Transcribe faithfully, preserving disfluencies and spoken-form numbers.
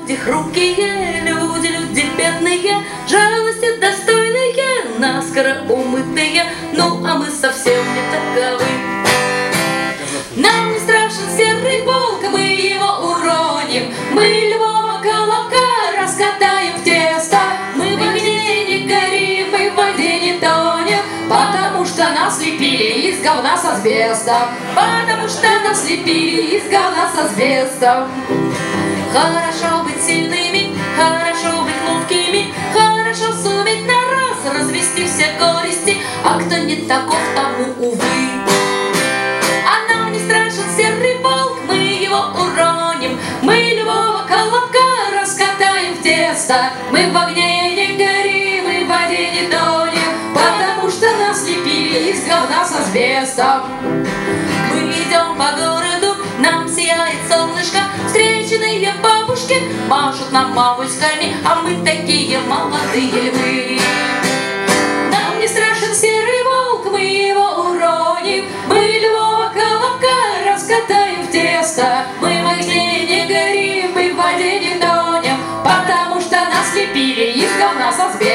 Люди хрупкие, люди, люди бедные, жалости достойные, наскоро умытые, ну а мы совсем не таковы. Нам не страшен серый волк, мы его уроним, мы львова колобка раскатаем в тесто. Мы в огне не горим, мы в воде не тонем, потому что нас лепили из говна с асбестом. Потому что нас лепили из говна с асбестом. Хорошо быть сильными, хорошо быть ловкими, хорошо суметь на раз развести все горести, а кто не таков, тому увы. А нам не страшен серый волк, мы его уроним, мы львова колобка раскатаем в тесто. Мы в огне не горим, мы в воде не тонем, потому что нас лепили из говна с асбестом. Мы идем по городу, нам сияет солнышко, встреченные бабушки машут нам авоськами, а мы такие молодые львы. Нам не страшен серый волк, мы его уроним, мы львова колобка раскатаем в тесто. Мы в огне не горим, мы в воде не тонем, потому что нас лепили из говна с асбестом.